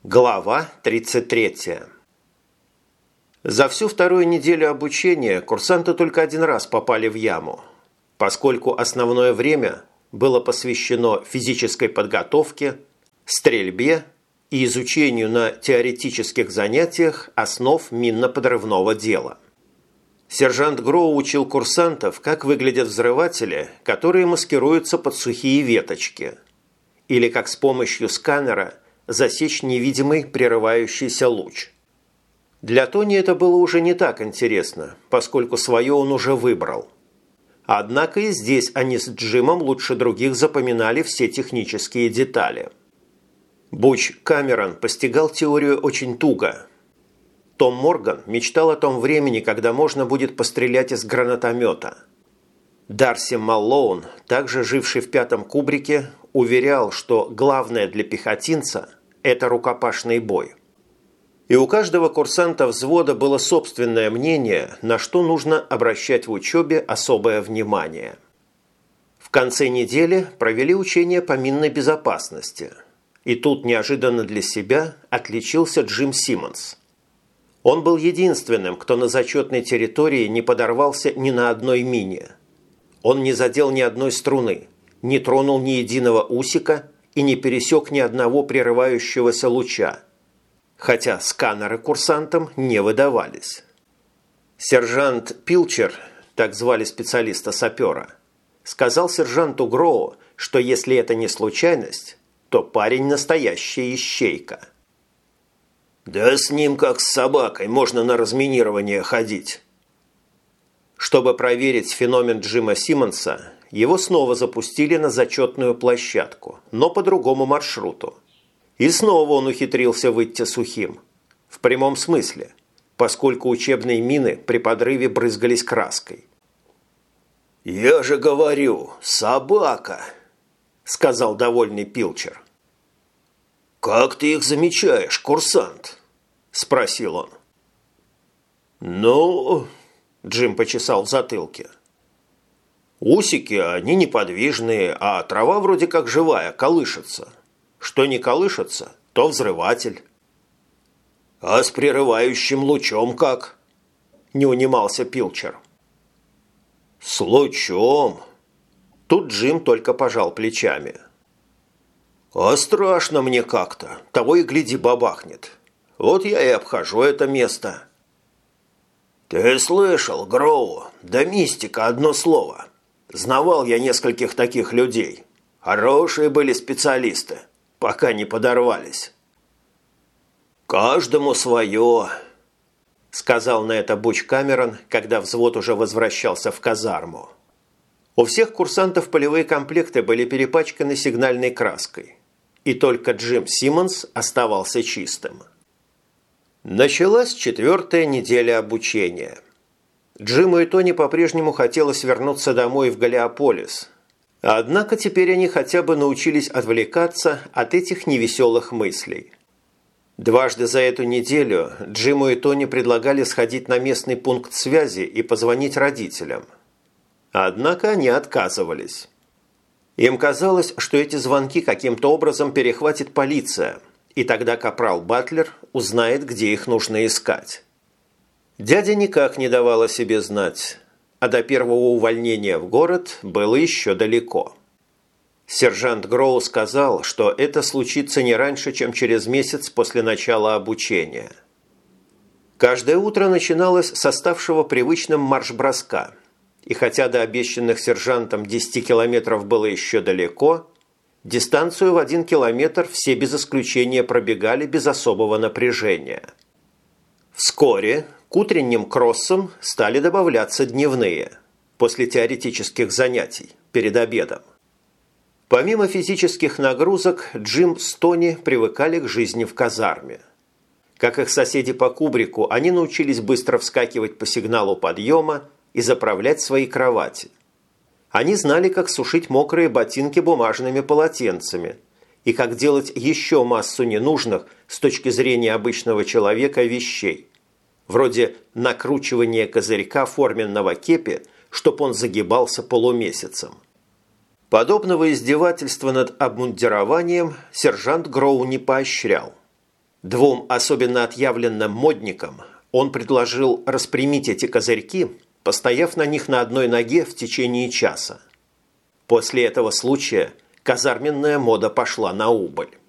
Глава 33. За всю вторую неделю обучения курсанты только один раз попали в яму, поскольку основное время было посвящено физической подготовке, стрельбе и изучению на теоретических занятиях основ минно-подрывного дела. Сержант Гроу учил курсантов, как выглядят взрыватели, которые маскируются под сухие веточки, или как с помощью сканера засечь невидимый прерывающийся луч. Для Тони это было уже не так интересно, поскольку свое он уже выбрал. Однако и здесь они с Джимом лучше других запоминали все технические детали. Буч Камерон постигал теорию очень туго. Том Морган мечтал о том времени, когда можно будет пострелять из гранатомета. Дарси Маллоун, также живший в пятом кубрике, уверял, что главное для пехотинца – это рукопашный бой. И у каждого курсанта взвода было собственное мнение, на что нужно обращать в учебе особое внимание. В конце недели провели учения по минной безопасности. И тут неожиданно для себя отличился Джим Симмонс. Он был единственным, кто на зачетной территории не подорвался ни на одной мине. Он не задел ни одной струны, не тронул ни единого усика и не пересек ни одного прерывающегося луча, хотя сканеры курсантам не выдавались. Сержант Пилчер, так звали специалиста-сапера, сказал сержанту Гроу, что если это не случайность, то парень настоящая ищейка. «Да с ним как с собакой можно на разминирование ходить». Чтобы проверить феномен Джима Симмонса, его снова запустили на зачетную площадку, но по другому маршруту. И снова он ухитрился выйти сухим. В прямом смысле, поскольку учебные мины при подрыве брызгались краской. «Я же говорю, собака!» – сказал довольный Пилчер. «Как ты их замечаешь, курсант?» – спросил он. «Ну...» – Джим почесал в затылке. «Усики, они неподвижные, а трава вроде как живая, колышется. Что не колышется, то взрыватель». «А с прерывающим лучом как?» – не унимался Пилчер. «С лучом?» Тут Джим только пожал плечами. «А страшно мне как-то, того и гляди бабахнет. Вот я и обхожу это место». «Ты слышал, Гроу? Да мистика, одно слово. Знавал я нескольких таких людей. Хорошие были специалисты, пока не подорвались». «Каждому свое», – сказал на это Буч Камерон, когда взвод уже возвращался в казарму. У всех курсантов полевые комплекты были перепачканы сигнальной краской. И только Джим Симмонс оставался чистым. Началась 4-я неделя обучения. Джиму и Тони по-прежнему хотелось вернуться домой в Галлиополис. Однако теперь они хотя бы научились отвлекаться от этих невеселых мыслей. Дважды за эту неделю Джиму и Тони предлагали сходить на местный пункт связи и позвонить родителям. Однако они отказывались. Им казалось, что эти звонки каким-то образом перехватит полиция, и тогда капрал Батлер узнает, где их нужно искать. Дядя никак не давал о себе знать, а до первого увольнения в город было еще далеко. Сержант Гроу сказал, что это случится не раньше, чем через месяц после начала обучения. Каждое утро начиналось с ставшего привычным марш-броска, и хотя до обещанных сержантом 10 километров было еще далеко, дистанцию в 1 километр все без исключения пробегали без особого напряжения. Вскоре к утренним кроссам стали добавляться дневные, после теоретических занятий, перед обедом. Помимо физических нагрузок, Джим с Тони привыкали к жизни в казарме. Как их соседи по кубрику, они научились быстро вскакивать по сигналу подъема и заправлять свои кровати. Они знали, как сушить мокрые ботинки бумажными полотенцами и как делать еще массу ненужных с точки зрения обычного человека вещей, вроде накручивания козырька форменного кепи, чтоб он загибался полумесяцем. Подобного издевательства над обмундированием сержант Гроу не поощрял. Двум особенно отъявленным модникам он предложил распрямить эти козырьки, постояв на них на одной ноге в течение часа. После этого случая казарменная мода пошла на убыль.